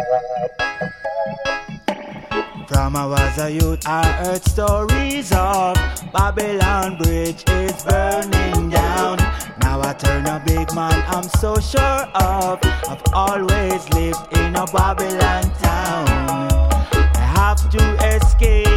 From I was a youth, I heard stories of Babylon Bridge is burning down. Now I turn a big man, I'm so sure of. I've always lived in a Babylon town. I have to escape